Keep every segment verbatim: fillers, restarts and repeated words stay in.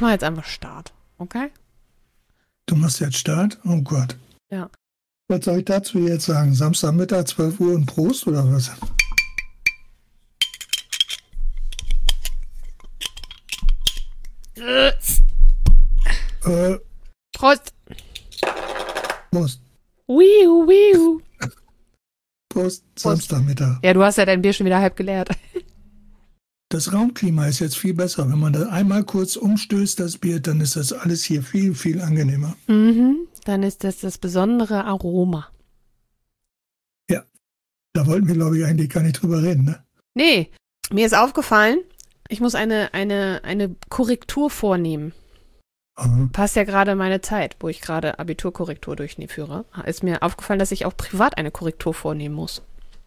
mache jetzt einfach Start, okay? Du machst jetzt Start? Oh Gott. Ja. Was soll ich dazu jetzt sagen? Samstagmittag, zwölf Uhr und Prost oder was? Äh. Äh, Prost. Prost. Wiu, wiu. Prost, Samstagmittag. Ja, du hast ja dein Bier schon wieder halb geleert. Das Raumklima ist jetzt viel besser. Wenn man da einmal kurz umstößt, das Bier, dann ist das alles hier viel, viel angenehmer. Mhm, dann ist das das besondere Aroma. Ja, da wollten wir, glaube ich, eigentlich gar nicht drüber reden, ne? Nee, mir ist aufgefallen, ich muss eine, eine, eine Korrektur vornehmen. Aha. Passt ja gerade in meine Zeit, wo ich gerade Abiturkorrektur durchführe. Ist mir aufgefallen, dass ich auch privat eine Korrektur vornehmen muss.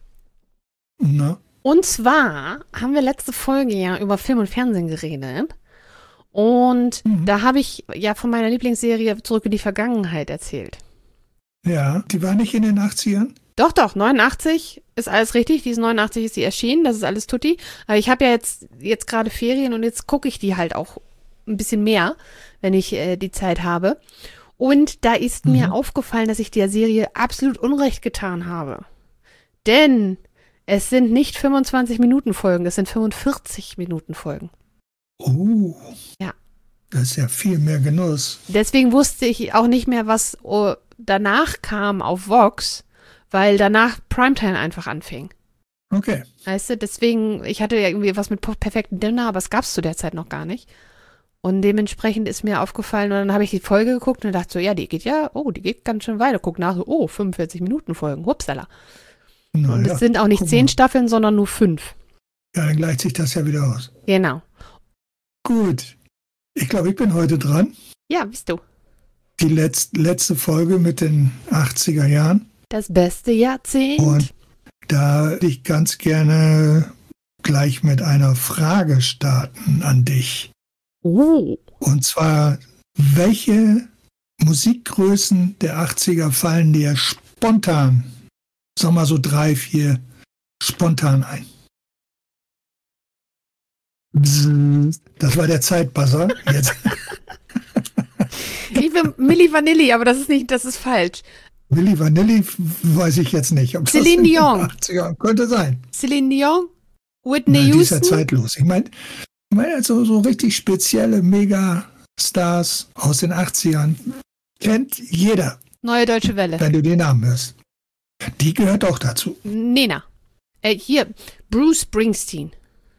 Na? Und zwar haben wir letzte Folge ja über Film und Fernsehen geredet. Und Mhm. da habe ich ja von meiner Lieblingsserie Zurück in die Vergangenheit erzählt. Ja, die war nicht in den achtzigern? Doch, doch, neunundachtzig ist alles richtig. Die ist neunundachtzig ist die erschienen, das ist alles tutti. Aber ich habe ja jetzt, jetzt gerade Ferien und jetzt gucke ich die halt auch ein bisschen mehr, wenn ich äh, die Zeit habe. Und da ist Mhm. mir aufgefallen, dass ich der Serie absolut Unrecht getan habe. Denn es sind nicht fünfundzwanzig Minuten Folgen, es sind fünfundvierzig Minuten Folgen. Oh. Ja. Das ist ja viel mehr Genuss. Deswegen wusste ich auch nicht mehr, was oh, danach kam auf Vox, weil danach Primetime einfach anfing. Okay. Weißt du, deswegen, ich hatte ja irgendwie was mit perfekten Dinner, aber es gab es zu der Zeit noch gar nicht. Und dementsprechend ist mir aufgefallen, und dann habe ich die Folge geguckt und dachte so, ja, die geht ja, oh, die geht ganz schön weiter. Guck nach, so, oh, fünfundvierzig Minuten Folgen, hupsala. Na Und ja, es sind auch nicht guck zehn mal. Staffeln, sondern nur fünf. Ja, dann gleicht sich das ja wieder aus. Genau. Gut. Ich glaube, ich bin heute dran. Ja, bist du. Die letz letzte Folge mit den achtziger Jahren. Das beste Jahrzehnt. Und da würde ich ganz gerne gleich mit einer Frage starten an dich. Oh. Und zwar, welche Musikgrößen der achtziger fallen dir spontan, sag mal so drei, vier, spontan ein? Bzzz. Das war der Zeitbuzzer. Jetzt. Liebe Milli Vanilli, aber das ist nicht, das ist falsch. Milli Vanilli weiß ich jetzt nicht. Ob Celine das in den Dion. achtzigern könnte sein. Celine Dion, Whitney Na, die ist ja Houston. zeitlos. Ich meine, ich mein, also so richtig spezielle Megastars aus den achtzigern kennt jeder, Neue Deutsche Welle. wenn du den Namen hörst. Die gehört auch dazu. Nena. Äh, hier, Bruce Springsteen.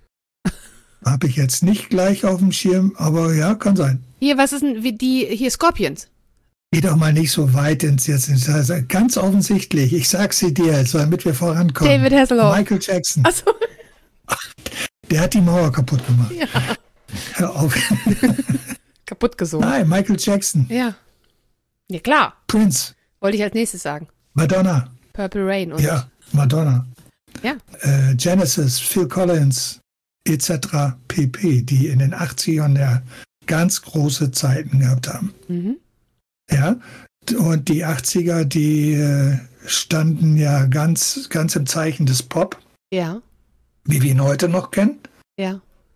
Habe ich jetzt nicht gleich auf dem Schirm, aber ja, kann sein. Hier, was ist denn, wie die, hier Scorpions. Geh doch mal nicht so weit ins jetzt. ins- Also ganz offensichtlich, ich sag sie dir jetzt, damit wir vorankommen. David Hasselhoff. Michael Jackson, Achso, der hat die Mauer kaputt gemacht. ja. Hör auf. Kaputt gesungen. Nein, Michael Jackson, Ja. Ja, klar. Prince, Wollte ich als nächstes sagen. Madonna, Purple Rain und. ja, Madonna, Ja. äh, Genesis, Phil Collins, et cetera pp., die in den achtzigern ja ganz große Zeiten gehabt haben. Mhm. Ja, und die achtziger, die äh, standen ja ganz, ganz im Zeichen des Pop, Ja. wie wir ihn heute noch kennen. Ja.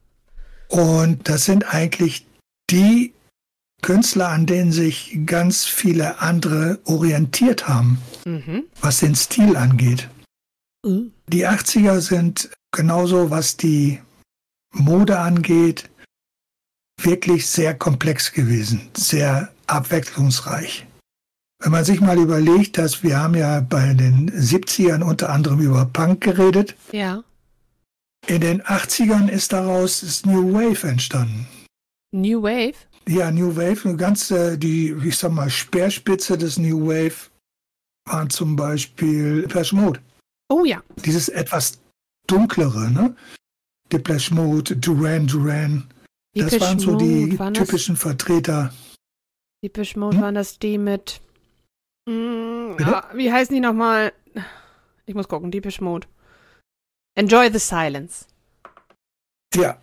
Und das sind eigentlich die Künstler, an denen sich ganz viele andere orientiert haben, Mhm. was den Stil angeht. Mhm. Die achtziger sind genauso, was die Mode angeht, wirklich sehr komplex gewesen, sehr abwechslungsreich. Wenn man sich mal überlegt, dass wir haben ja bei den siebzigern unter anderem über Punk geredet, Ja. in den achtzigern ist daraus das New Wave entstanden. New Wave. Ja, New Wave, eine ganze, die, ich sag mal, Speerspitze des New Wave waren zum Beispiel Depeche Mode. Oh ja. Dieses etwas dunklere, ne? Depeche Mode, Duran Duran. Das Depeche waren so die Mode, waren das- typischen Vertreter. Depeche Mode Hm? waren das die mit. Mm, Bitte? ah, wie heißen die nochmal? Ich muss gucken. Depeche Mode. Enjoy the Silence. Ja,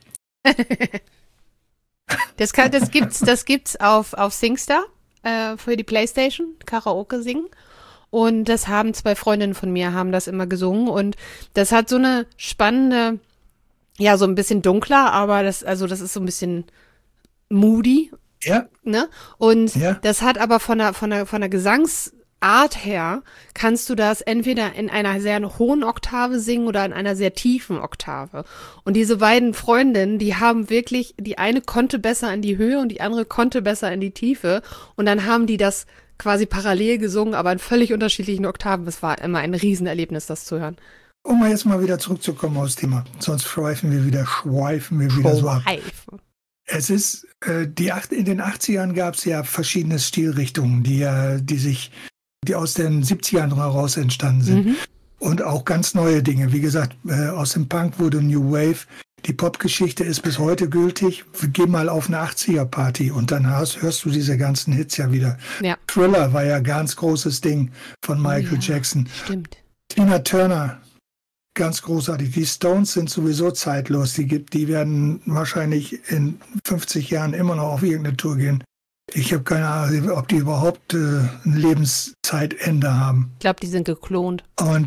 Das, kann, das gibt's, das gibt's auf, auf SingStar äh, für die Playstation, Karaoke singen. Und das haben zwei Freundinnen von mir, haben das immer gesungen. Und das hat so eine spannende, ja, so ein bisschen dunkler, aber das, also das ist so ein bisschen moody, Ja, ne? Und Ja. das hat aber von der, von der, von der Gesangsart her, kannst du das entweder in einer sehr hohen Oktave singen oder in einer sehr tiefen Oktave. Und diese beiden Freundinnen, die haben wirklich, die eine konnte besser in die Höhe und die andere konnte besser in die Tiefe. Und dann haben die das quasi parallel gesungen, aber in völlig unterschiedlichen Oktaven. Es war immer ein Riesenerlebnis, das zu hören. um mal jetzt mal wieder zurückzukommen aufs Thema. Sonst schweifen wir wieder, schweifen wir wieder so ab. Schweifen. Es ist, äh, die acht, in den achtzigern gab es ja verschiedene Stilrichtungen, die ja, die sich, die aus den siebzigern heraus entstanden sind. Mhm. Und auch ganz neue Dinge. Wie gesagt, äh, aus dem Punk wurde New Wave. Die Popgeschichte ist bis heute gültig. Geh mal auf eine achtziger-Party und dann hast, hörst du diese ganzen Hits ja wieder. Ja. Thriller war ja ein ganz großes Ding von Michael Ja, Jackson. Stimmt. Tina Turner, ganz großartig. Die Stones sind sowieso zeitlos. Die, gibt, die werden wahrscheinlich in fünfzig Jahren immer noch auf irgendeine Tour gehen. Ich habe keine Ahnung, ob die überhaupt äh, ein Lebenszeitende haben. Ich glaube, die sind geklont. Und,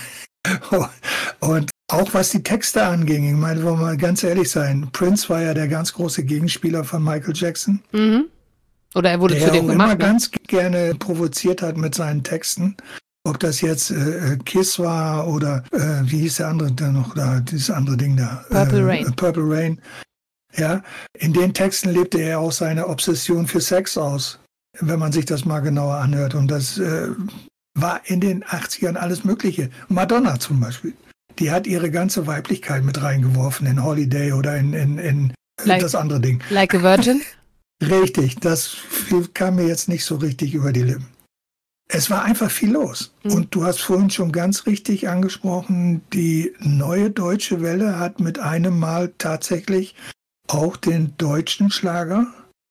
und auch was die Texte anging, ich meine, wollen wir mal ganz ehrlich sein, Prince war ja der ganz große Gegenspieler von Michael Jackson, Mhm. Oder er wurde der zu auch dem immer gemacht. Ne? ganz gerne provoziert hat mit seinen Texten. Ob das jetzt äh, Kiss war oder äh, wie hieß der andere da noch da, dieses andere Ding da? Purple äh, Rain. Purple Rain. Ja, in den Texten lebte er auch seine Obsession für Sex aus, wenn man sich das mal genauer anhört. Und das äh, war in den achtzigern alles Mögliche. Madonna zum Beispiel. Die hat ihre ganze Weiblichkeit mit reingeworfen in Holiday oder in, in, in äh, Like- das andere Ding. Like a Virgin. Richtig, das kam mir jetzt nicht so richtig über die Lippen. Es war einfach viel los. Mhm. Und du hast vorhin schon ganz richtig angesprochen, die neue deutsche Welle hat mit einem Mal tatsächlich auch den deutschen Schlager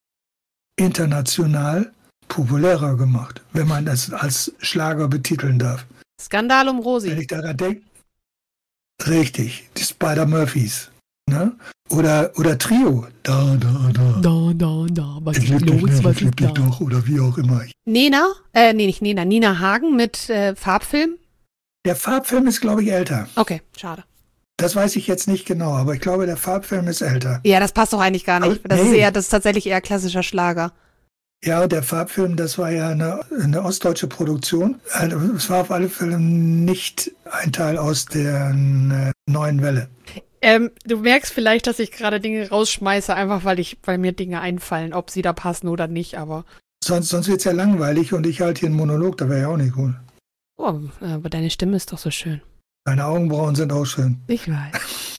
international populärer gemacht, wenn man das als Schlager betiteln darf. Skandal um Wenn Rosi. ich daran denke, richtig, die Spider-Murphys. Ne? Oder, oder Trio. Da, da, da. Da, da, da. Was Ich lieb dich nicht, ich lieb dich doch, oder wie auch immer. Nena, äh, nee, nicht Nena, Nina Hagen mit äh, Farbfilm. Der Farbfilm ist, glaube ich, älter. Okay, schade. Das weiß ich jetzt nicht genau, aber ich glaube, der Farbfilm ist älter. Ja, das passt doch eigentlich gar nicht. Aber Das ist nee. eher, das ist tatsächlich eher klassischer Schlager. Ja, der Farbfilm, das war ja eine, eine ostdeutsche Produktion. Also, es war auf alle Fälle nicht ein Teil aus der äh, neuen Welle. Ähm, du merkst vielleicht, dass ich gerade Dinge rausschmeiße, einfach weil ich, weil mir Dinge einfallen, ob sie da passen oder nicht, aber. Sonst, sonst wird es ja langweilig und ich halte hier einen Monolog, da wäre ja auch nicht cool. Oh, aber deine Stimme ist doch so schön. Deine Augenbrauen sind auch schön. Ich weiß.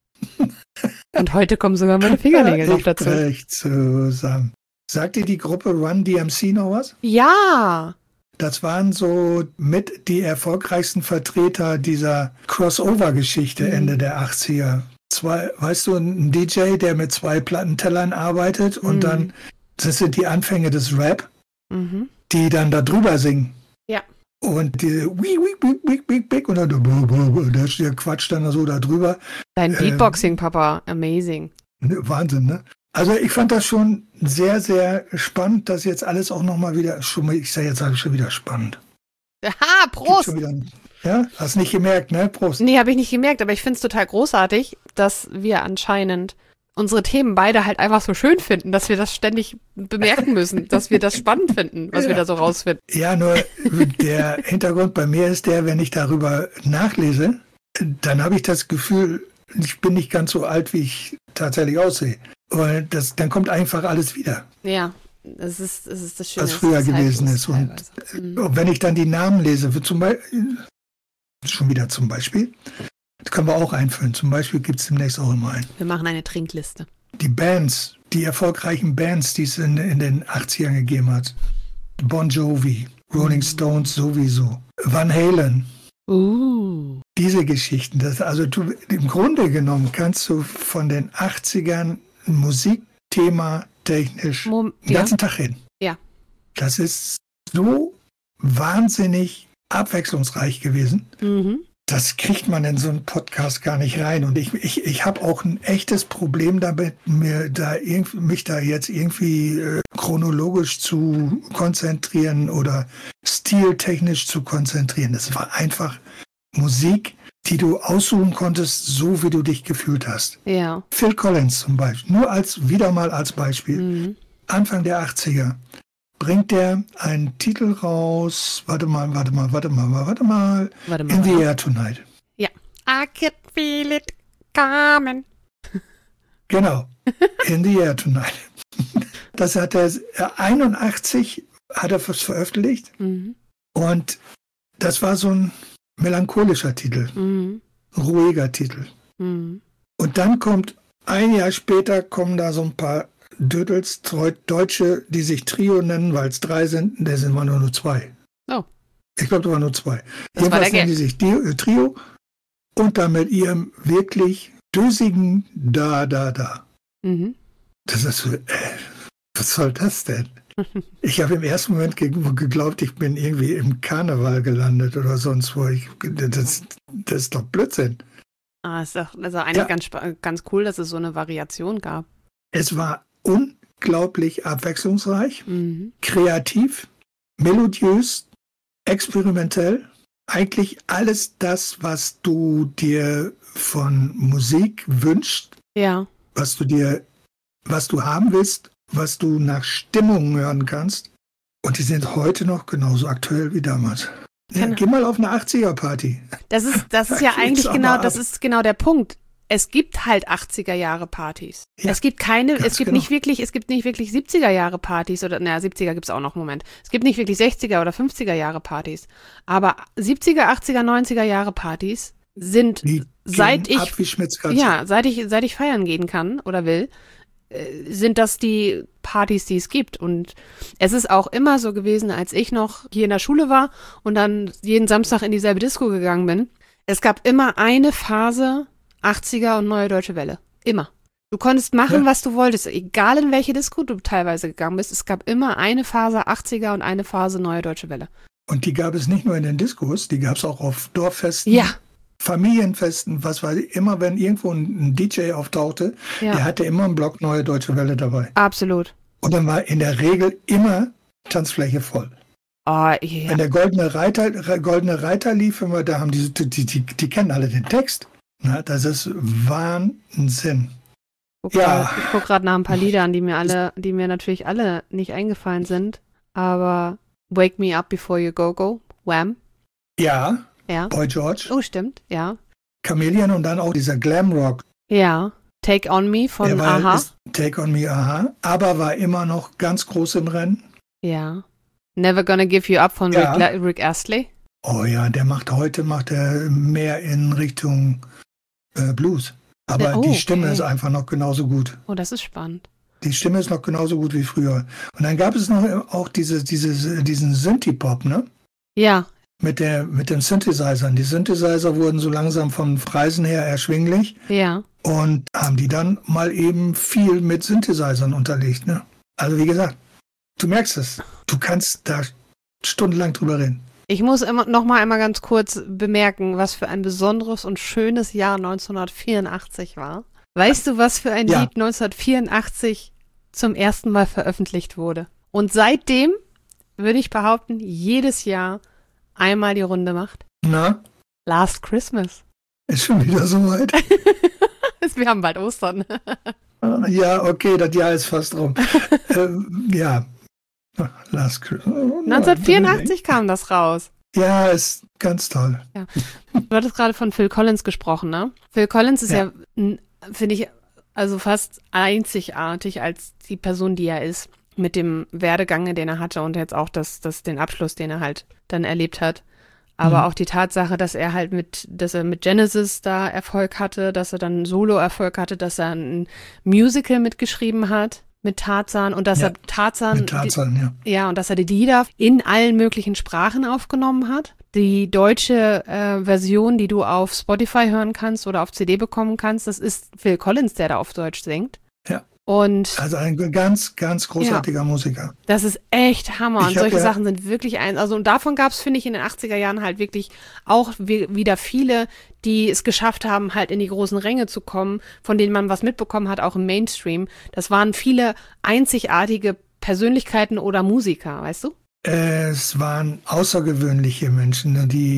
Und heute kommen sogar meine Fingernägel noch Ich dazu. brech zusammen. Sagt dir die Gruppe Run D M C noch was? Ja. Das waren so mit die erfolgreichsten Vertreter dieser Crossover-Geschichte Mhm. Ende der achtziger. Zwei, weißt du, ein D J, der mit zwei Plattentellern arbeitet und Mhm. dann, das sind die Anfänge des Rap, Mhm. die dann da drüber singen. Ja. Und die wie, wie, wie, wie, wie, wie, und dann der, der quatscht dann so da drüber. Dein Ähm, Beatboxing, Papa. Amazing. Wahnsinn, ne? Also ich fand das schon sehr, sehr spannend, dass jetzt alles auch nochmal wieder, schon, mal- ich sage jetzt sage ich schon wieder spannend. Aha, Gibt Prost! Schon wieder, ja, hast nicht gemerkt, ne? Prost. Nee, habe ich nicht gemerkt, aber ich finde es total großartig, dass wir anscheinend unsere Themen beide halt einfach so schön finden, dass wir das ständig bemerken müssen, dass wir das spannend finden, was wir da so rausfinden. Ja, nur der Hintergrund bei mir ist der, wenn ich darüber nachlese, dann habe ich das Gefühl, ich bin nicht ganz so alt, wie ich tatsächlich aussehe. Und das, dann kommt einfach alles wieder, Ja, es ist, es ist das Schöne. was früher es ist gewesen zeitlos ist. Und teilweise. Mhm. Und wenn ich dann die Namen lese, wie zum Beispiel, schon wieder zum Beispiel, das können wir auch einfüllen. Zum Beispiel gibt es demnächst auch immer ein. Wir machen eine Trinkliste. Die Bands, die erfolgreichen Bands, die es in, in den achtzigern gegeben hat. Bon Jovi, Rolling Stones sowieso, Van Halen, Uh. diese Geschichten. Das, also du, im Grunde genommen kannst du von den achtzigern Musikthema technisch Mom den ja. ganzen Tag hin. Ja. Das ist so wahnsinnig abwechslungsreich gewesen. Mhm. Das kriegt man in so einen Podcast gar nicht rein. Und ich, ich, ich habe auch ein echtes Problem damit, mir da irgendwie, mich da jetzt irgendwie äh, chronologisch zu konzentrieren oder stiltechnisch zu konzentrieren. Das war einfach Musik, die du aussuchen konntest, so wie du dich gefühlt hast. Ja. Phil Collins zum Beispiel, nur als wieder mal als Beispiel. Mhm. Anfang der achtziger bringt der einen Titel raus. Warte mal, warte mal, warte mal, warte mal. Warte mal. In the Air Tonight. Ja. I can feel it coming. Genau. In the Air Tonight. Das hat er einundachtzig hat er was veröffentlicht. Mhm. Und das war so ein melancholischer Titel. Mhm. Ruhiger Titel. Mhm. Und dann kommt, ein Jahr später kommen da so ein paar Dödels, Deutsche, die sich Trio nennen, weil es drei sind, da sind wir nur, nur zwei. Oh. Ich glaube, da waren nur zwei. Das war der Jedenfalls nennen die sich Di- äh, Trio und dann mit ihrem wirklich dösigen Da, Da, Da. Mhm. Das ist so, äh, was soll das denn? Ich habe im ersten Moment ge- geglaubt, ich bin irgendwie im Karneval gelandet oder sonst wo. Ich, das, das ist doch Blödsinn. Ah, ist doch also eigentlich Ja. ganz, spa- ganz cool, dass es so eine Variation gab. Es war unglaublich abwechslungsreich, Mhm. kreativ, melodiös, experimentell. Eigentlich alles das, was du dir von Musik wünschst, Ja. was du dir, was du haben willst, was du nach Stimmung hören kannst. Und die sind heute noch genauso aktuell wie damals. Ja, Genau. geh mal auf eine achtziger-Party. Das ist, das ist Da ja geht's eigentlich aber genau, ab. das ist genau der Punkt. Es gibt halt achtziger-Jahre-Partys. Ja, es gibt keine, ganz es gibt genau. nicht wirklich, es gibt nicht wirklich siebziger-Jahre-Partys oder, naja, siebziger gibt's auch noch, Moment. Es gibt nicht wirklich sechziger- oder fünfziger-Jahre-Partys. Aber siebziger, achtziger, neunziger-Jahre-Partys sind, Die seit gehen ich, ab wie Schmitzkatze. ja, seit ich, seit ich feiern gehen kann oder will, äh, sind das die Partys, die es gibt. Und es ist auch immer so gewesen, als ich noch hier in der Schule war und dann jeden Samstag in dieselbe Disco gegangen bin. Es gab immer eine Phase achtziger und Neue Deutsche Welle. Immer. Du konntest machen, Ja. was du wolltest, egal in welche Disco du teilweise gegangen bist. Es gab immer eine Phase achtziger und eine Phase Neue Deutsche Welle. Und die gab es nicht nur in den Diskos, die gab es auch auf Dorffesten, Ja, Familienfesten, was weiß ich. Immer wenn irgendwo ein, ein D J auftauchte, der ja, hatte immer einen Block Neue Deutsche Welle dabei. absolut. Und dann war in der Regel immer Tanzfläche voll. Oh, ja. Wenn der Goldene Reiter, Re- Goldene Reiter lief, immer, da haben die, die, die, die, die kennen alle den Text. Na, das ist Wahnsinn. Guck Ja. grad, ich gucke gerade nach ein paar Liedern, die mir alle, die mir natürlich alle nicht eingefallen sind. Aber Wake Me Up Before You Go Go, Wham, Ja, ja. Boy George, Oh, stimmt, ja. Chameleon und dann auch dieser Glamrock. Ja. Take On Me Der von war, Aha. ist Take on Me, aha. Aber war immer noch ganz groß im Rennen. Ja. Never Gonna Give You Up von Ja. Rick, La- Rick Astley. Oh ja, der macht heute macht er mehr in Richtung äh, Blues. Aber Oh, die Stimme okay. ist einfach noch genauso gut. Oh, das ist spannend. Die Stimme ist noch genauso gut wie früher. Und dann gab es noch auch diese, diese, diesen Synthie-Pop, ne? Ja, Mit, der, mit den Synthesizern. Die Synthesizer wurden so langsam von Preisen her erschwinglich ja. und haben die dann mal eben viel mit Synthesizern unterlegt, ne? Also wie gesagt, du merkst es. Du kannst da stundenlang drüber reden. Ich muss immer, noch mal einmal ganz kurz bemerken, was für ein besonderes und schönes Jahr neunzehnhundertvierundachtzig war. Weißt du, was für ein Ja. Lied neunzehnhundertvierundachtzig zum ersten Mal veröffentlicht wurde? Und seitdem, würde ich behaupten, jedes Jahr einmal die Runde macht? Na, Last Christmas. ist schon wieder soweit. Wir haben bald Ostern. Ja, okay, das Jahr ist fast rum. ähm, ja. Last Christmas. neunzehnhundertvierundachtzig kam das raus. Ja, ist ganz toll. Du hattest gerade von Phil Collins gesprochen, ne? Phil Collins ist ja, Ja. n- finde ich, also fast einzigartig als die Person, die er ist, mit dem Werdegang, den er hatte und jetzt auch das, das, den Abschluss, den er halt dann erlebt hat. Aber Mhm. auch die Tatsache, dass er halt mit, dass er mit Genesis da Erfolg hatte, dass er dann Solo-Erfolg hatte, dass er ein Musical mitgeschrieben hat mit Tarzan und dass Ja, er Tarzan, Mit Tarzan, ja. ja, und dass er die Lieder in allen möglichen Sprachen aufgenommen hat. Die deutsche äh, Version, die du auf Spotify hören kannst oder auf C D bekommen kannst, das ist Phil Collins, der da auf Deutsch singt. Ja. Und Also ein ganz, ganz großartiger Musiker. das ist echt Hammer. Ich Und hab solche ja- Sachen sind wirklich ein, also und davon gab es, finde ich, in den achtziger Jahren halt wirklich auch wi- wieder viele, die es geschafft haben, halt in die großen Ränge zu kommen, von denen man was mitbekommen hat, auch im Mainstream. Das waren viele einzigartige Persönlichkeiten oder Musiker, weißt du? Es waren außergewöhnliche Menschen, die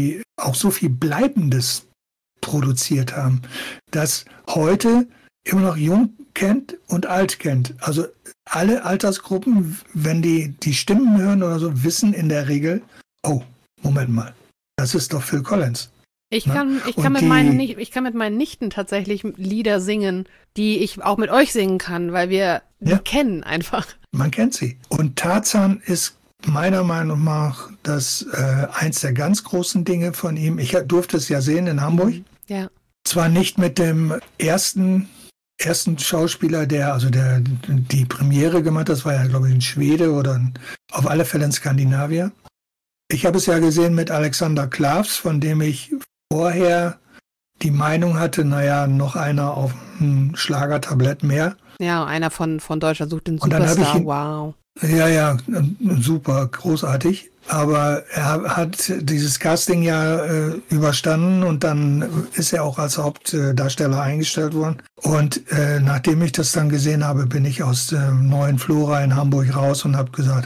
auch so viel Bleibendes produziert haben, dass heute immer noch jung kennt und alt kennt. Also alle Altersgruppen, wenn die die Stimmen hören oder so, wissen in der Regel, oh, Moment mal, das ist doch Phil Collins. Ich kann, ich kann, mit die, meinen, ich kann mit meinen Nichten tatsächlich Lieder singen, die ich auch mit euch singen kann, weil wir die ja, kennen einfach. Man kennt sie. Und Tarzan ist meiner Meinung nach das äh, eins der ganz großen Dinge von ihm. Ich durfte es ja sehen in Hamburg. Ja. Zwar nicht mit dem ersten, ersten Schauspieler, der also der die Premiere gemacht hat, das war ja, glaube ich, ein Schwede oder ein, auf alle Fälle ein Skandinavier. Ich habe es ja gesehen mit Alexander Klavs, von dem ich vorher die Meinung hatte, naja, noch einer auf ein Schlagertablett mehr. Ja, einer von, von Deutschland sucht den Und dann habe ich Superstar, ihn, wow. Ja, ja, super, großartig. Aber er hat dieses Casting ja äh, überstanden und dann ist er auch als Hauptdarsteller eingestellt worden. Und äh, nachdem ich das dann gesehen habe, bin ich aus dem neuen Flora in Hamburg raus und habe gesagt,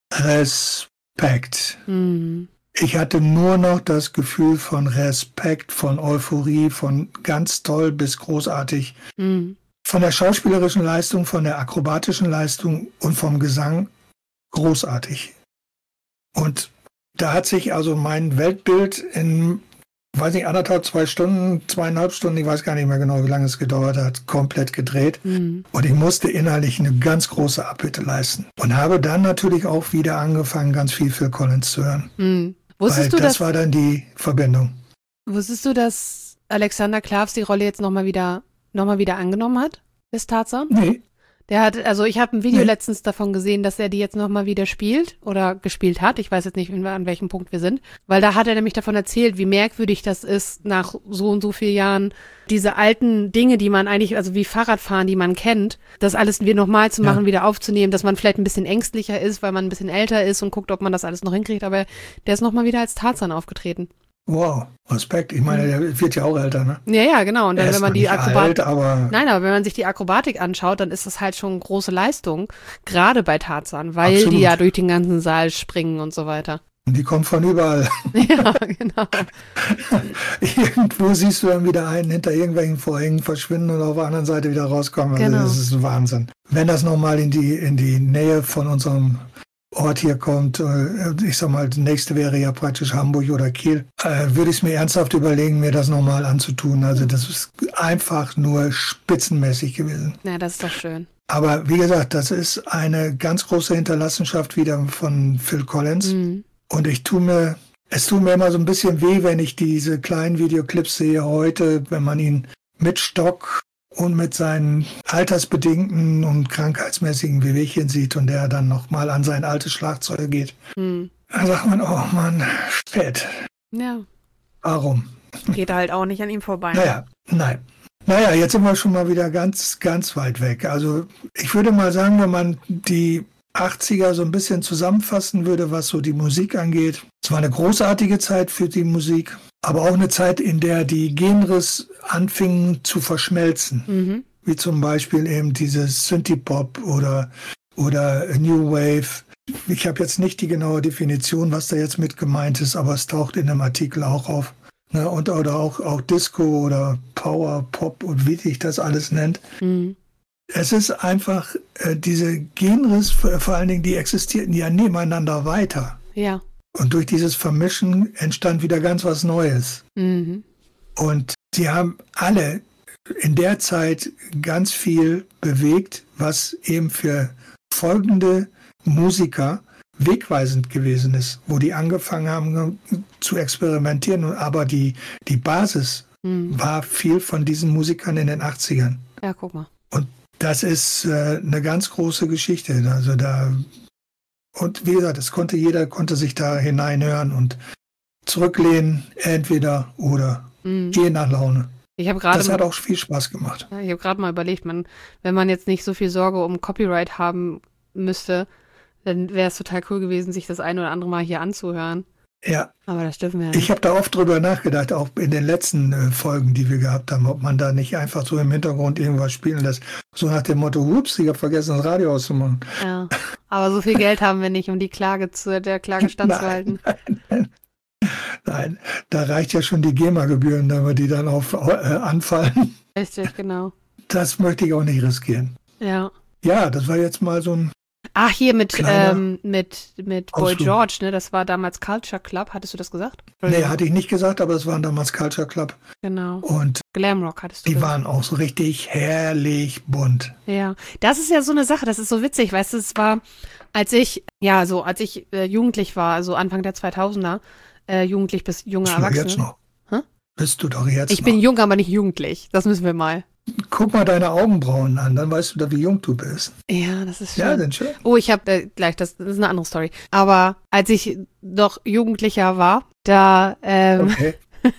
Respekt. Mhm. Ich hatte nur noch das Gefühl von Respekt, von Euphorie, von ganz toll bis großartig. Mhm. Von der schauspielerischen Leistung, von der akrobatischen Leistung und vom Gesang großartig. Und da hat sich also mein Weltbild in, weiß nicht, anderthalb, zwei Stunden, zweieinhalb Stunden, ich weiß gar nicht mehr genau, wie lange es gedauert hat, komplett gedreht. Mhm. Und ich musste innerlich eine ganz große Abbitte leisten. Und habe dann natürlich auch wieder angefangen, ganz viel Phil Collins zu hören. Mhm. Wusstest Weil du, das dass, war dann die Verbindung. Wusstest du, dass Alexander Klavs die Rolle jetzt nochmal wieder, noch mal wieder angenommen hat? Ist Tarzan? Nee. Der hat, also ich habe ein Video nee. letztens davon gesehen, dass er die jetzt nochmal wieder spielt oder gespielt hat. Ich weiß jetzt nicht, an welchem Punkt wir sind. Weil da hat er nämlich davon erzählt, wie merkwürdig das ist, nach so und so vielen Jahren diese alten Dinge, die man eigentlich, also wie Fahrradfahren, die man kennt, das alles wieder nochmal zu machen, ja. wieder aufzunehmen, dass man vielleicht ein bisschen ängstlicher ist, weil man ein bisschen älter ist und guckt, ob man das alles noch hinkriegt. Aber der ist nochmal wieder als Tarzan aufgetreten. Wow, Respekt. Ich meine, der wird ja auch älter, ne? Ja, ja, genau. Und dann, wenn man die Akrobatik, aber nein, aber wenn man sich die Akrobatik anschaut, dann ist das halt schon eine große Leistung, gerade bei Tarzan, weil absolut. die ja durch den ganzen Saal springen und so weiter. Die kommen von überall. Ja, genau. Irgendwo siehst du dann wieder einen hinter irgendwelchen Vorhängen verschwinden und auf der anderen Seite wieder rauskommen. Also genau. Das ist Wahnsinn. Wenn das nochmal in die, in die Nähe von unserem Ort hier kommt, ich sag mal, das nächste wäre ja praktisch Hamburg oder Kiel, äh, würde ich es mir ernsthaft überlegen, mir das nochmal anzutun. Also das ist einfach nur spitzenmäßig gewesen. Ja, das ist doch schön. Aber wie gesagt, das ist eine ganz große Hinterlassenschaft wieder von Phil Collins. Mhm. Und ich tue mir, es tut mir immer so ein bisschen weh, wenn ich diese kleinen Videoclips sehe heute, wenn man ihn mit Stock und mit seinen altersbedingten und krankheitsmäßigen Wehwehchen sieht und der dann nochmal an sein altes Schlagzeug geht. Hm. Dann sagt man, oh Mann, spät. Ja. Warum? Geht halt auch nicht an ihm vorbei. Naja, nein. Naja, jetzt sind wir schon mal wieder ganz, ganz weit weg. Also ich würde mal sagen, wenn man die achtziger so ein bisschen zusammenfassen würde, was so die Musik angeht. Es war eine großartige Zeit für die Musik, aber auch eine Zeit, in der die Genres anfingen zu verschmelzen. Mhm. Wie zum Beispiel eben dieses Synthie-Pop oder, oder New Wave. Ich habe jetzt nicht die genaue Definition, was da jetzt mit gemeint ist, aber es taucht in dem Artikel auch auf. Ne, und, oder auch, auch Disco oder Power, Pop und wie sich das alles nennt. Mhm. Es ist einfach, äh, diese Genres, vor, vor allen Dingen, die existierten ja nebeneinander weiter. Ja. Und durch dieses Vermischen entstand wieder ganz was Neues. Mhm. Und sie haben alle in der Zeit ganz viel bewegt, was eben für folgende Musiker wegweisend gewesen ist, wo die angefangen haben zu experimentieren. Aber die, die Basis mhm. war viel von diesen Musikern in den achtzigern. Ja, guck mal. Und das ist äh, eine ganz große Geschichte. Also da, und wie gesagt, es konnte jeder konnte sich da hineinhören und zurücklehnen, entweder oder, mhm. je nach Laune. Ich habe gerade das hat auch viel Spaß gemacht. Ja, ich habe gerade mal überlegt, man, wenn man jetzt nicht so viel Sorge um Copyright haben müsste, dann wäre es total cool gewesen, sich das ein oder andere Mal hier anzuhören. Ja. Aber das dürfen wir ja nicht. Ich habe da oft drüber nachgedacht, auch in den letzten äh, Folgen, die wir gehabt haben, ob man da nicht einfach so im Hintergrund irgendwas spielen lässt. So nach dem Motto, ups, ich habe vergessen, das Radio auszumachen. Ja, aber so viel Geld haben wir nicht, um die Klage zu, der Klage standzuhalten. Nein, nein, Nein, da reicht ja schon die GEMA-Gebühren, damit die dann auf, äh, anfallen. Richtig, genau. Das möchte ich auch nicht riskieren. Ja. Ja, das war jetzt mal so ein Ach, hier mit, kleiner ähm, mit, mit Boy Ausflug. George, ne? Das war damals Culture Club. Hattest du das gesagt? Nee, hatte ich nicht gesagt, aber es waren damals Culture Club. Genau. Und Glamrock hattest du die gesagt. waren auch so richtig herrlich bunt. Ja, das ist ja so eine Sache, das ist so witzig, weißt du, es war, als ich, ja, so, als ich äh, jugendlich war, also Anfang der zweitausender, äh, jugendlich bis junge Bist du doch Erwachsene. jetzt noch? Hä? Bist du doch jetzt Ich noch. bin jung, aber nicht jugendlich, das müssen wir mal. Guck mal deine Augenbrauen an, dann weißt du da, wie jung du bist. Ja, das ist schön. Ja, sind schön. Oh, ich habe äh, gleich, das, das ist eine andere Story. Aber als ich noch Jugendlicher war, da, ähm, Okay.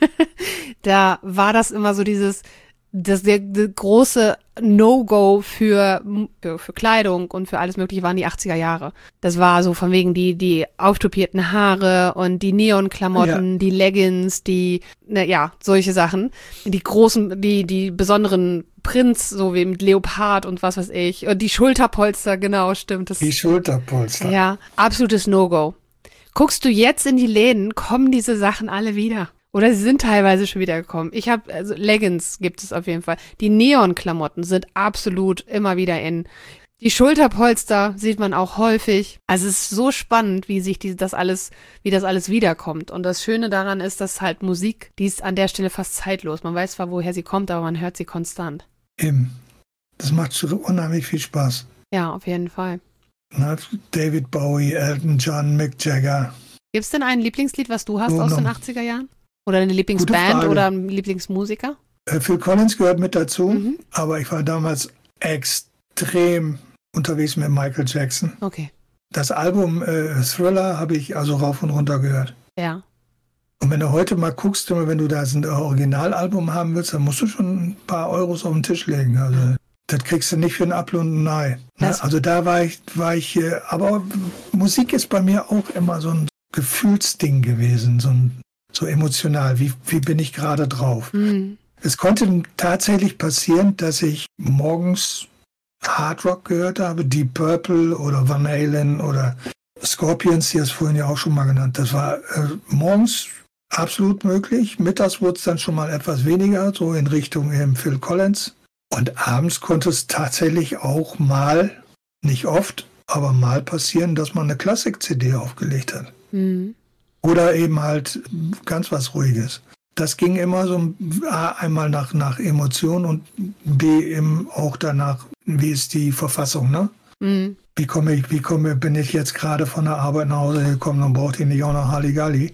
da war das immer so dieses, das der, der große No-Go für, für, für Kleidung und für alles Mögliche waren die achtziger Jahre. Das war so von wegen die, die auftopierten Haare und die Neonklamotten, Ja. die Leggings, die, ne, ja, solche Sachen. Die großen, die, die besonderen Prints, so wie mit Leopard und was weiß ich. Und die Schulterpolster, genau, stimmt. Das, Die Schulterpolster. ja, absolutes No-Go. Guckst du jetzt in die Läden, kommen diese Sachen alle wieder. Oder sie sind teilweise schon wieder gekommen. Ich habe, also Leggings gibt es auf jeden Fall. Die Neonklamotten sind absolut immer wieder in. Die Schulterpolster sieht man auch häufig. Also es ist so spannend, wie sich die, das alles, wie das alles wiederkommt. Und das Schöne daran ist, dass halt Musik, die ist an der Stelle fast zeitlos. Man weiß zwar, woher sie kommt, aber man hört sie konstant. Eben. Das macht so unheimlich viel Spaß. Ja, auf jeden Fall. Na, David Bowie, Elton John, Mick Jagger. Gibt's denn ein Lieblingslied, was du hast Oh, aus no. den achtziger Jahren? Oder eine Lieblingsband Frage. oder ein Lieblingsmusiker? Äh, Phil Collins gehört mit dazu, Mhm. aber ich war damals extrem unterwegs mit Michael Jackson. Okay. Das Album äh, Thriller habe ich also rauf und runter gehört. Ja. Und wenn du heute mal guckst, wenn du da ein Originalalbum haben willst, dann musst du schon ein paar Euros auf den Tisch legen. Also das kriegst du nicht für ein Apfel und ein Ei. Ne? Das- Also da war ich, war ich, äh, aber Musik ist bei mir auch immer so ein Gefühlsding gewesen, so, ein, so emotional. Wie, wie bin ich gerade drauf? Mhm. Es konnte tatsächlich passieren, dass ich morgens Hard Rock gehört habe, Deep Purple oder Van Halen oder Scorpions, die hast du vorhin ja auch schon mal genannt. Das war äh, morgens absolut möglich. Mittags wurde es dann schon mal etwas weniger, so in Richtung ähm, Phil Collins. Und abends konnte es tatsächlich auch mal, nicht oft, aber mal passieren, dass man eine Klassik-C D aufgelegt hat. Mhm. Oder eben halt ganz was Ruhiges. Das ging immer so A, einmal nach, nach Emotion und B, eben auch danach, wie ist die Verfassung, ne? Mhm. Wie komme ich, wie komme, bin ich jetzt gerade von der Arbeit nach Hause gekommen, dann braucht ihr nicht auch noch Halligalli.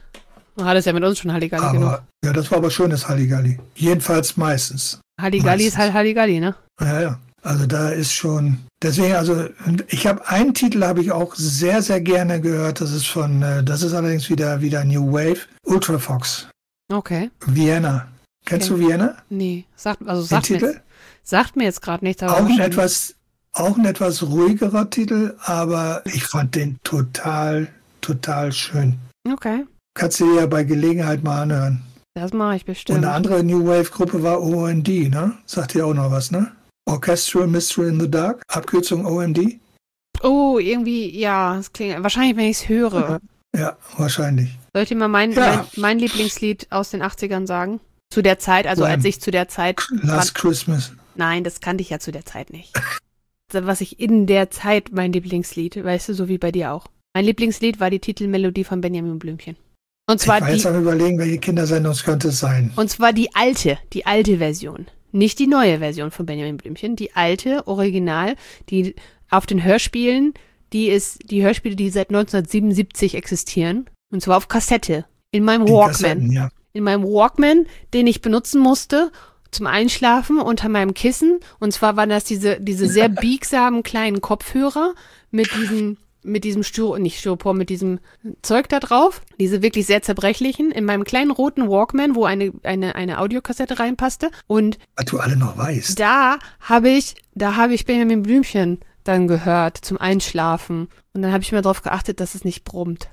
Du hattest ja mit uns schon Halligalli genug. Aber, ja, das war aber schönes Halligalli. Jedenfalls meistens. Halligalli ist meistens. halt Halligalli, ne? Ja, ja. Also da ist schon, deswegen, also ich habe einen Titel, habe ich auch sehr, sehr gerne gehört. Das ist von, äh, das ist allerdings wieder, wieder New Wave, Ultrafox, Okay. Vienna. Kennst Okay. du Vienna? Nee. Sagt, also Den sagt mir, Titel? jetzt, sagt mir jetzt gerade nichts. aber Auch ein wahrscheinlich- etwas, auch ein etwas ruhigerer Titel, aber ich fand den total, total schön. Okay. Kannst du dir ja bei Gelegenheit mal anhören. Das mache ich Und bestimmt. eine andere New Wave Gruppe war O M D, ne? Sagt dir auch noch was, ne? Orchestral Mystery in the Dark, Abkürzung O M D? Oh, irgendwie, ja, es klingt, wahrscheinlich, wenn ich es höre. Ja, wahrscheinlich. Soll ich dir mal mein, Ja. mein, mein Lieblingslied aus den achtzigern sagen? Zu der Zeit, also Nein. als ich zu der Zeit, Last Christmas. nein, das kannte ich ja zu der Zeit nicht. Also, was ich in der Zeit mein Lieblingslied, weißt du, so wie bei dir auch. Mein Lieblingslied war die Titelmelodie von Benjamin Blümchen. Und Ich zwar war jetzt die, am Überlegen, welche Kindersendung es könnte sein. und zwar die alte, die alte Version. Nicht die neue Version von Benjamin Blümchen, die alte, original, die auf den Hörspielen, die ist, die Hörspiele, die seit neunzehnhundertsiebenundsiebzig existieren. Und zwar auf Kassette. In meinem Die Walkman. Kassetten, ja. In meinem Walkman, den ich benutzen musste zum Einschlafen unter meinem Kissen. Und zwar waren das diese, diese sehr biegsamen kleinen Kopfhörer mit diesem, mit diesem Styro, nicht Styropor, mit diesem Zeug da drauf. Diese wirklich sehr zerbrechlichen. In meinem kleinen roten Walkman, wo eine, eine, eine Audiokassette reinpasste. Und Was du alle noch weißt. da habe ich, da habe ich Benjamin Blümchen dann gehört zum Einschlafen. Und dann habe ich mir darauf geachtet, dass es nicht brummt.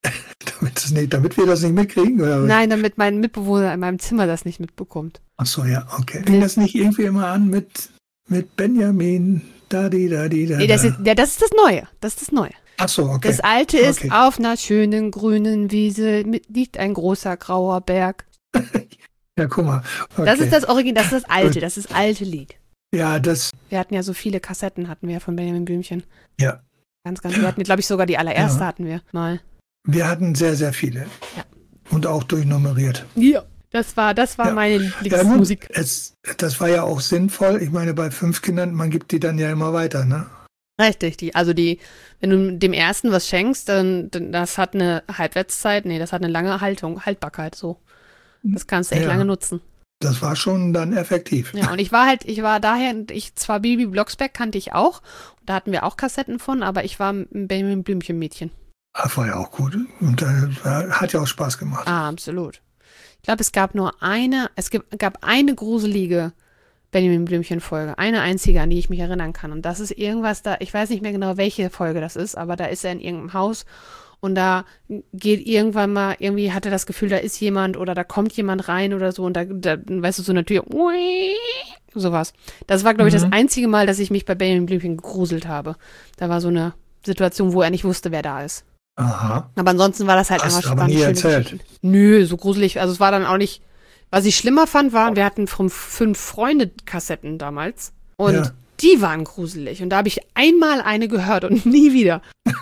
Damit, das nicht, damit wir das nicht mitkriegen, oder was? Nein, damit mein Mitbewohner in meinem Zimmer das nicht mitbekommt. Ach so, ja, okay. Fing das nicht irgendwie immer an mit, mit Benjamin, da, di, da, di, da, Nee, das da. ist, ja, das ist das Neue. Das ist das Neue. Ach so, okay. Das alte ist, okay. auf einer schönen grünen Wiese mit, liegt ein großer grauer Berg. Ja, guck mal. Okay. Das ist das Original, das ist das alte, das ist das alte Lied. Ja, das. Wir hatten ja so viele Kassetten, hatten wir von Benjamin Blümchen. Ja. Ganz, ganz. Wir hatten, glaube ich, sogar die allererste Ja. hatten wir mal. Wir hatten sehr, sehr viele. Ja. Und auch durchnummeriert. Ja. Das war, das war Ja. meine Ja, Lieblingsmusik. gut, es, das war ja auch sinnvoll. Ich meine, bei fünf Kindern, man gibt die dann ja immer weiter, ne? Richtig, die, also die, wenn du dem ersten was schenkst, dann, dann das hat eine Halbwertszeit, nee, das hat eine lange Haltung, Haltbarkeit, so. Das kannst du echt Ja. lange nutzen. Das war schon dann effektiv. Ja, und ich war halt, ich war daher, ich zwar Bibi Blocksberg kannte ich auch, da hatten wir auch Kassetten von, aber ich war ein Benjamin Blümchen Mädchen. Das war ja auch gut. Und äh, hat ja auch Spaß gemacht. Ah, absolut. Ich glaube, es gab nur eine, es gibt, gab eine gruselige Benjamin Blümchen Folge, eine einzige, an die ich mich erinnern kann. Und das ist irgendwas da, ich weiß nicht mehr genau, welche Folge das ist, aber da ist er in irgendeinem Haus und da geht irgendwann mal, irgendwie hat er das Gefühl, da ist jemand oder da kommt jemand rein oder so und da, da weißt du, so eine Tür, sowas. Das war, glaube ich, Mhm. das einzige Mal, dass ich mich bei Benjamin Blümchen gegruselt habe. Da war so eine Situation, wo er nicht wusste, wer da ist. Aha. Aber ansonsten war das halt Hast einfach du aber waren nie schöne erzählt. Geschichten. Nö, so gruselig. Also es war dann auch nicht. Was ich schlimmer fand, waren, wir hatten vom fünf Freunde Kassetten damals. Und Ja. die waren gruselig. Und da habe ich einmal eine gehört und nie wieder.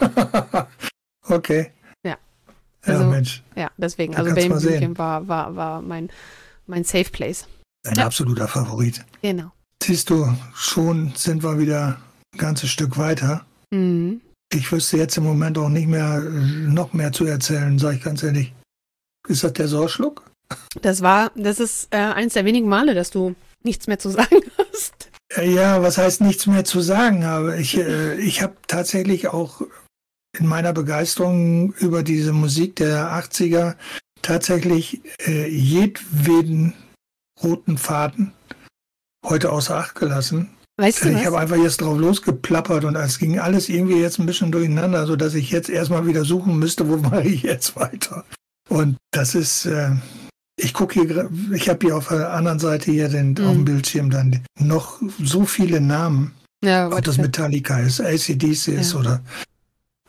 Okay. Ja. Ja, Also, Mensch. Ja, deswegen. Da Also kannst du Benjamin mal sehen. Blümchen war, war, war mein, mein Safe Place. Ein Ja. absoluter Favorit. Genau. Siehst du, schon sind wir wieder ein ganzes Stück weiter. Mhm. Ich wüsste jetzt im Moment auch nicht mehr, äh, noch mehr zu erzählen, sage ich ganz ehrlich. Ist das der Sorschluck? Das war, das ist äh, eins der wenigen Male, dass du nichts mehr zu sagen hast. Äh, Ja, was heißt nichts mehr zu sagen habe. Ich, äh, ich habe tatsächlich auch in meiner Begeisterung über diese Musik der achtziger tatsächlich äh, jedweden roten Faden heute außer Acht gelassen. Weißt du Ich was? habe einfach jetzt drauf losgeplappert und es ging alles irgendwie jetzt ein bisschen durcheinander, sodass ich jetzt erstmal wieder suchen müsste, wo mache ich jetzt weiter. Und das ist, äh, ich gucke hier, gra- ich habe hier auf der anderen Seite hier den, Mhm. auf dem Bildschirm dann noch so viele Namen, Ja, ob wollte das ich- Metallica ist, A C D C ist Ja. oder, äh,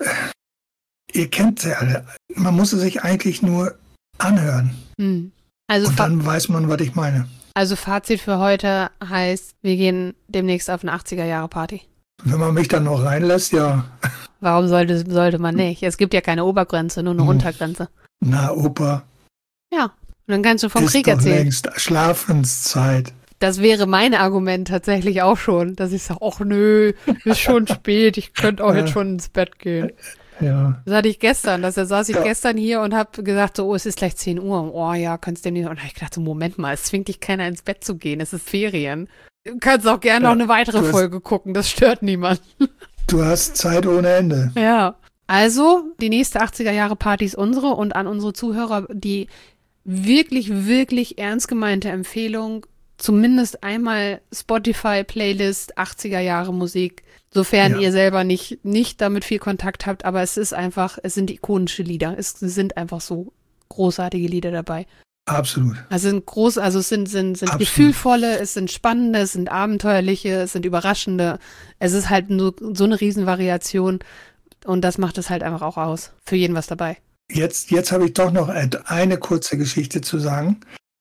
ihr kennt sie alle. Man muss es sich eigentlich nur anhören Hm. Also, und Fa dann weiß man, was ich meine. also Fazit für heute heißt, wir gehen demnächst auf eine achtziger-Jahre-Party. Wenn man mich dann noch reinlässt, ja, Warum sollte, sollte man nicht? Es gibt ja keine Obergrenze, nur eine Hm. Untergrenze. na Opa, Ja, und dann kannst du vom ist Krieg doch erzählen. längst Schlafenszeit. Das wäre mein Argument tatsächlich auch schon, dass ich sage, ach nö, ist schon spät, ich könnte auch jetzt schon ins Bett gehen. Ja, Das hatte ich gestern, da saß ich Ja. gestern hier und habe gesagt, so, oh, es ist gleich zehn Uhr. Oh ja, kannst du dem nicht. Und dann habe ich gedacht, so, Moment mal, es zwingt dich keiner ins Bett zu gehen, es ist Ferien. Du kannst auch gerne Ja, noch eine weitere du hast- Folge gucken, das stört niemand. du hast Zeit ohne Ende. Ja. Also, die nächste achtziger-Jahre-Party ist unsere und an unsere Zuhörer die wirklich, wirklich ernst gemeinte Empfehlung, zumindest einmal Spotify-Playlist achtziger-Jahre-Musik, sofern Ja. ihr selber nicht, nicht damit viel Kontakt habt, aber es ist einfach, es sind ikonische Lieder. Es sind einfach so großartige Lieder dabei. Absolut. Also sind groß, also es sind, sind, sind Absolut. gefühlvolle, es sind spannende, es sind abenteuerliche, es sind überraschende. Es ist halt nur so eine Riesenvariation und das macht es halt einfach auch aus. Für jeden was dabei. Jetzt, jetzt habe ich doch noch eine kurze Geschichte zu sagen.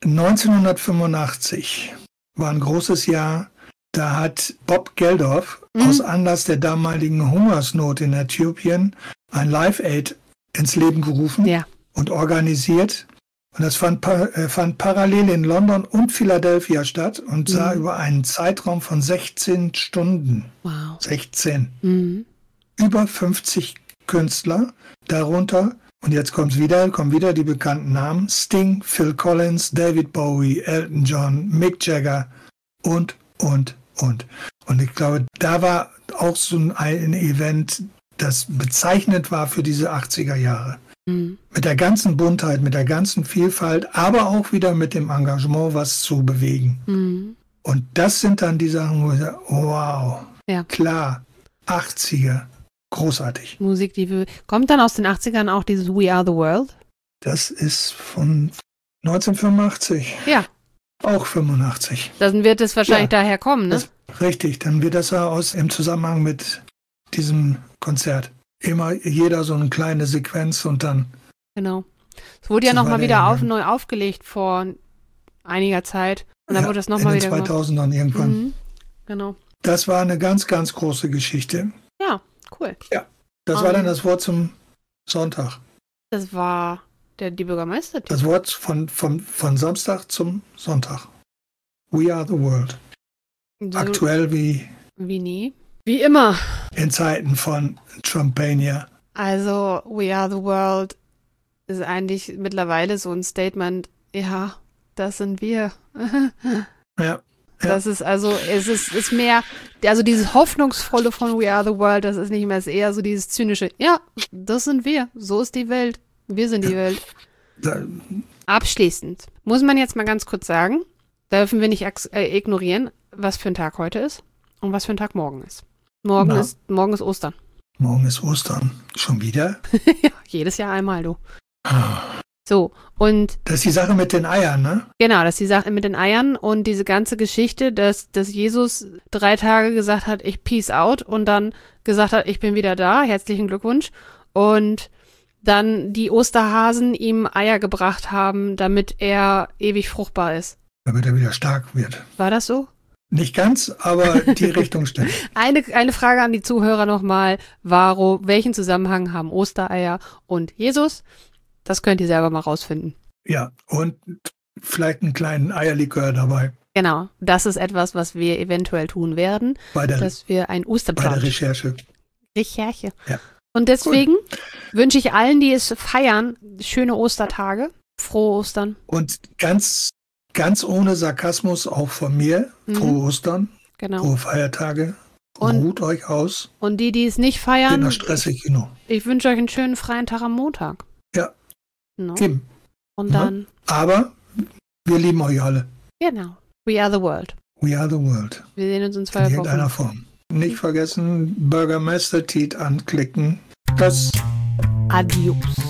neunzehnhundertfünfundachtzig war ein großes Jahr. Da hat Bob Geldof Mhm. aus Anlass der damaligen Hungersnot in Äthiopien ein Live-Aid ins Leben gerufen Ja. und organisiert. Und das fand, pa äh, fand parallel in London und Philadelphia statt und sah Mhm. über einen Zeitraum von sechzehn Stunden. Wow. sechzehn. Mhm. Über fünfzig Künstler, darunter, und jetzt kommt's wieder, kommen wieder die bekannten Namen, Sting, Phil Collins, David Bowie, Elton John, Mick Jagger und, und, und. Und ich glaube, da war auch so ein, ein Event, das bezeichnend war für diese achtziger Jahre. Mhm. Mit der ganzen Buntheit, mit der ganzen Vielfalt, aber auch wieder mit dem Engagement, was zu bewegen. Mhm. Und das sind dann die Sachen, wo ich sage, wow, Ja. klar, achtziger, großartig. Musik, die wir, kommt dann aus den achtzigern auch dieses We Are the World? Das ist von neunzehnhundertfünfundachtzig, Ja, auch fünfundachtzig. dann wird es wahrscheinlich Ja. daher kommen, ne? Das, richtig, dann wird das ja aus im Zusammenhang mit diesem Konzert. immer jeder so eine kleine Sequenz und dann. Genau. Es wurde ja So nochmal war der wieder auf, Eingang. neu aufgelegt vor einiger Zeit. Und dann Ja, wurde das in nochmal den wieder gemacht. zweitausendern irgendwann. Mhm. Genau. Das war eine ganz, ganz große Geschichte. Ja, cool. Das Um. war dann das Wort zum Sonntag. Das war der, die Bürgermeister. Das Wort von, von, von Samstag zum Sonntag. We are the world. So, Aktuell wie wie nie. Wie immer. in Zeiten von Trumpania. Also, We Are the World ist eigentlich mittlerweile so ein Statement, ja, das sind wir. Ja. Das ist also, es ist, ist mehr, also dieses Hoffnungsvolle von We Are the World, das ist nicht mehr, es ist eher so dieses zynische, ja, das sind wir, so ist die Welt, wir sind die Welt. Da, Abschließend muss man jetzt mal ganz kurz sagen, dürfen wir nicht äh, ignorieren, was für ein Tag heute ist und was für ein Tag morgen ist. Morgen Na. ist, morgen ist Ostern. morgen ist Ostern. Schon wieder? Ja, jedes Jahr einmal, du. So, und Das ist die Sache mit den Eiern, ne? genau, das ist die Sache mit den Eiern und diese ganze Geschichte, dass, dass Jesus drei Tage gesagt hat, ich peace out und dann gesagt hat, ich bin wieder da, herzlichen Glückwunsch. Und dann die Osterhasen ihm Eier gebracht haben, damit er ewig fruchtbar ist. Damit er wieder stark wird. War das so? Nicht ganz, aber die Richtung stimmt. Eine, eine Frage an die Zuhörer nochmal. Warum, welchen Zusammenhang haben Ostereier und Jesus? Das könnt ihr selber mal rausfinden. Ja, und vielleicht einen kleinen Eierlikör dabei Genau, das ist etwas, was wir eventuell tun werden, bei der, dass wir ein bei der Osterbrunch. Recherche. Recherche. Ja. Und deswegen wünsche ich allen, die es feiern, schöne Ostertage. Frohe Ostern. Und ganz, ganz ohne Sarkasmus auch von mir, Mhm. frohe Ostern, Genau. frohe Feiertage. Und- Ruht euch aus. Und die, die es nicht Geht feiern, noch stressig genug. ich wünsche euch einen schönen freien Tag am Montag. Ja. No? Eben. Und Ja. dann, Aber wir lieben euch alle. genau. We are the world. We are the world. Wir sehen uns in In zwei irgendeiner Wochen. Form. Nicht vergessen, Bürgermeister Tiet anklicken. Das Adios.